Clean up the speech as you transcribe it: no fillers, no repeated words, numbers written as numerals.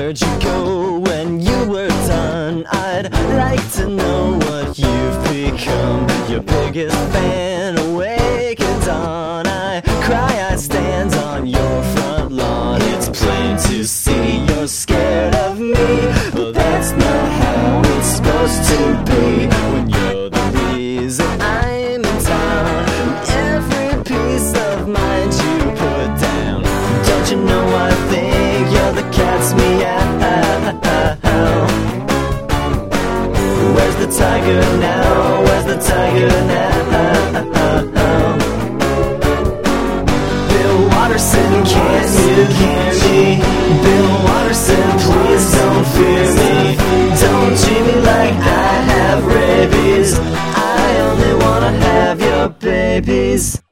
where'd you go when you were done? I'd like to know what you've become. Your biggest fan, awake at dawn. I cry, I stand on your front lawn. It's plain to see you're scared of me, but that's not how it's supposed to be. When you're the reason I'm in town, every piece of mind you put down. Don't you know I think you're the cat's meow? Where's the tiger now? Where's the tiger now? Bill Watterson, can't you hear me? Bill Watterson, please don't fear me. Don't treat me like I have rabies. I only wanna have your babies.